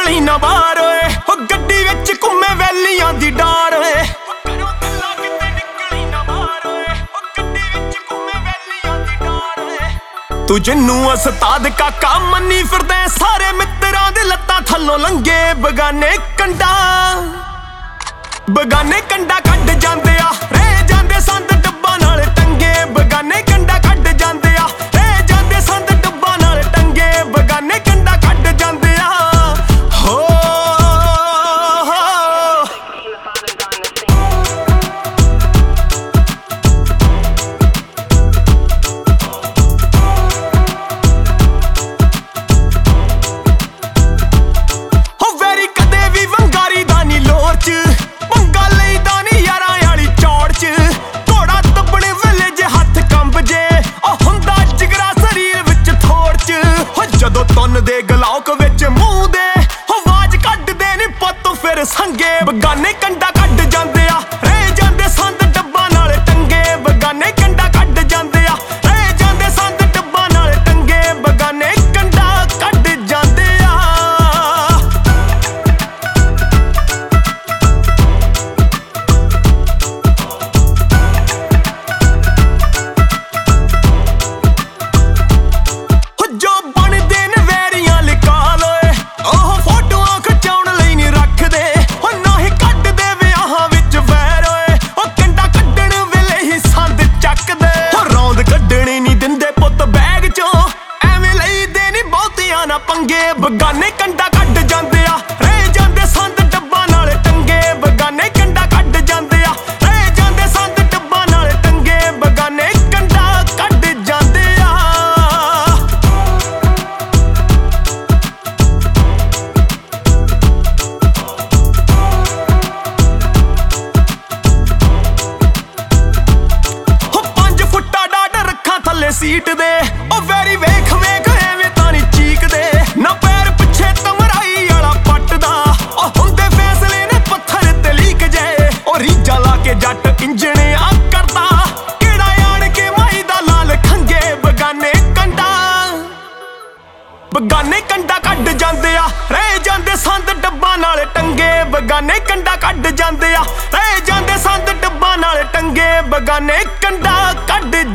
ਨਿਕਲੀ ਨਾ ਬਾਹਰ ਓਏ ਹੋ ਗੱਡੀ ਵਿੱਚ ਘੁੰਮੇ ਵੈਲੀਆਂ ਦੀ ਡਾਰ ਓਏ ਤੂੰ ਜਿੰਨੂੰ ਉਸਤਾਦ ਕਾਕਾ ਮੰਨੀ ਫਿਰਦੇ ਸਾਰੇ ਮਿੱਤਰਾਂ ਦੇ ਲੱਤਾਂ ਥੱਲੋਂ ਲੰਗੇ ਬਗਾਨੇ ਕੰਡਾ ਕੱਢ ਜਾਂਦੇ ਆ ਰਹਿ ਜਾਂਦੇ ਸੰਦ ਡੱਬਾਂ ਨਾਲ ਟੰਗੇ ਬਗਾਨੇ ਕੰਡਾ ਕੱਢ ਜਾਂਦੇ ਆ ਰਹਿ ਜਾਂਦੇ ਸੰਦ ਡੱਬਾਂ ਨਾਲ ਟੰਗੇ ਬਗਾਨੇ ਕੰਡਾ ਕੱਢ ਜਾਂਦੇ ਆ ਹੋ ਵੈਰੀ ਕਦੇ ਵੀ ਵੰਗਾਰੀ ਦਾ ਨੀ ਲੋਰ ਚ ਪੰਗਾ ਲਈਦਾ ਨੀ ਯਾਰਾਂ ਵਾਲੀ ਚੌੜ ਚ ਘੋੜਾ ਦੱਬਣੇ ਵੇਲੇ ਜੇ ਹੱਥ ਕੰਬ ਜੇ ਉਹ ਹੁੰਦਾ ਜਿਗਰਾ ਸਰੀਰ ਵਿੱਚ ਥੋੜ ਚ ਹੋ ਜਦੋਂ ਤੁੰਨ ਦੇ ਗਲੌਕ ਵਿੱਚ ਮੂੰਹ ਦੇ ਆਵਾਜ਼ ਕੱਢਦੇ ਨੀ ਪੁੱਤ ਫਿਰ ਸੰਗੇ ਬਗਾਨੇ ਕੰਡਾ ਕੱਢ ਜਾਂਦੇ ਆ ਰਹਿ ਜਾਂਦੇ ਸੰਦ ਡੱਬਾਂ ਨਾਲ ਟੰਗੇ ਬਗਾਨੇ ਕੰਡਾ ਕੱਢ ਜਾਂਦੇ ਆ ਰਹਿ ਜਾਂਦੇ ਸੰਦ ਡੱਬਾਂ ਨਾਲ ਟੰਗੇ ਬਗਾਨੇ ਕੰਡਾ ਕੱਢ ਜਾਂਦੇ ਆ ਜੋ ਬਣਦੇ ਨੇ ਵੈਰੀਆਂ ਲਿਕਾਲ ਓਏ ਉਹ ਫੋਟੋਆਂ ਖਿਚਾਉਣ ਲਈ ਨਹੀਂ ਰੱਖਦੇ ਉਹ ਨਾ ਹੀ ਕੱਢਦੇ ਵਿਆਹਾਂ ਵਿੱਚ ਵੈਰ ਓਏ ਉਹ ਕੰਡਾ ਕੱਢਣ ਵੇਲੇ ਹੀ ਸੰਦ ਚੱਕਦੇ ਉਹ ਰੌਂਦ ਕੱਢਣੀ ਨਹੀਂ ਦਿੰਦੇ ਪੁੱਤ ਬੈਗ ਚੋਂ ਐਵੇਂ ਲਈਦੇ ਨਹੀਂ ਬਹੁਤਿਆਂ ਨਾ ਪੰਗੇ ਬਗਾਨੇ ਕੰਡਾ ਕੱਢ ਜਾਂਦੇ ਆ ਰਹਿ ਜਾਂਦੇ ਸੰਦ ਡੱਬਾਂ ਨਾਲ ਟੰਗੇ ਬਗਾਨੇ ਕੰਡਾ ਕੱਢ ਜਾਂਦੇ ਆ ਰਹਿ ਜਾਂਦੇ ਸੰਦ ਡੱਬਾਂ ਨਾਲ ਟੰਗੇ ਬਗਾਨੇ ਕੰਡਾ ਕੱਢ ਜਾਂਦੇ ਆ ਹੋ 5 ਫੁੱਟਾ ਡਾਢ ਰੱਖਾਂ ਥੱਲੇ ਸੀਟ ਦੇ ਉਹ ਵੈਰੀ ਵੇਖ ਐਵੇਂ ਤਾਂ ਨੀ ਚੀਕਦੇ ਨਾ ਪੈਰ ਪਿੱਛੇ ਤਮਰਾਈ ਵਾਲਾ ਪੱਟਦਾ ਉਹ ਹੁੰਦੇ ਫੈਸਲੇ ਨੇ ਪੱਥਰ ਤੇ ਲੀਕ ਜੇ ਉਹ ਰੀਜਾ ਲਾ ਕੇ ਜੱਟ ਇੰਜਣ ਆ ਕਰਦਾ ਕਿਹੜਾ ਆਣ ਕੇ ਮਾਈ ਦਾ ਲਾਲ ਖੰਗੇ ਬਗਾਨੇ ਕੰਡਾ ਕੱਢ ਜਾਂਦੇ ਆ ਰਹਿ ਜਾਂਦੇ ਸੰਦ ਡੱਬਾਂ ਨਾਲ ਟੰਗੇ ਬਗਾਨੇ ਕੰਡਾ ਕੱਢ ਜਾਂਦੇ ਆ ਰਹਿ ਜਾਂਦੇ ਸੰਦ ਡੱਬਾਂ ਨਾਲ ਟੰਗੇ ਬਗਾਨੇ ਕੰਡਾ ਕੱਢ